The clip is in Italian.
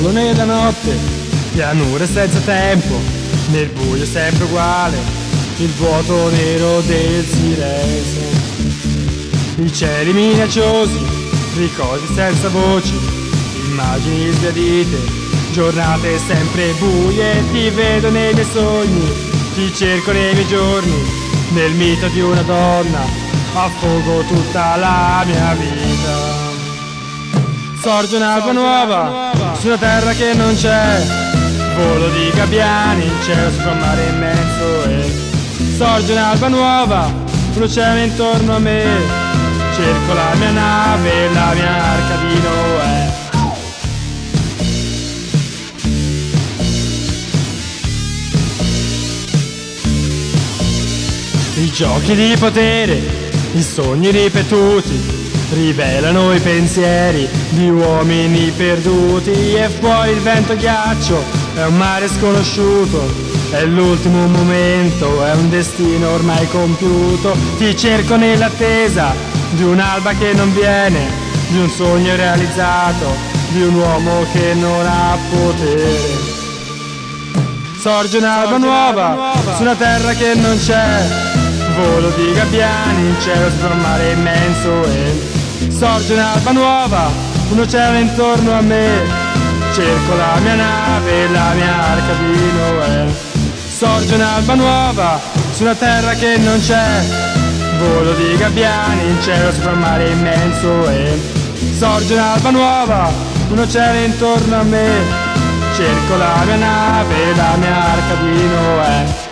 solo nella notte, pianure senza tempo, nel buio sempre uguale, il vuoto nero del silenzio. I cieli minacciosi, ricordi senza voci, immagini sbiadite, giornate sempre buie. Ti vedo nei miei sogni, ti cerco nei miei giorni, nel mito di una donna affogo tutta la mia vita. Sorge un'alba nuova su una terra che non c'è, volo di gabbiani in cielo sopra un mare immenso. E sorge un'alba nuova, un oceano intorno a me, cerco la mia nave, la mia arca di Noè. I giochi di potere, i sogni ripetuti, rivelano i pensieri di uomini perduti. E fuori il vento ghiaccio, è un mare sconosciuto, è l'ultimo momento, è un destino ormai compiuto. Ti cerco nell'attesa di un'alba che non viene, di un sogno realizzato, di un uomo che non ha potere. Sorge un'alba nuova su una terra che non c'è, volo di gabbiani in cielo sopra un mare immenso. E sorge un'alba nuova, un oceano intorno a me, cerco la mia nave, la mia arca di Noè. Sorge un'alba nuova su una terra che non c'è, volo di gabbiani in cielo sopra un mare immenso. E sorge un'alba nuova, un oceano intorno a me, cerco la mia nave, la mia arca di Noè.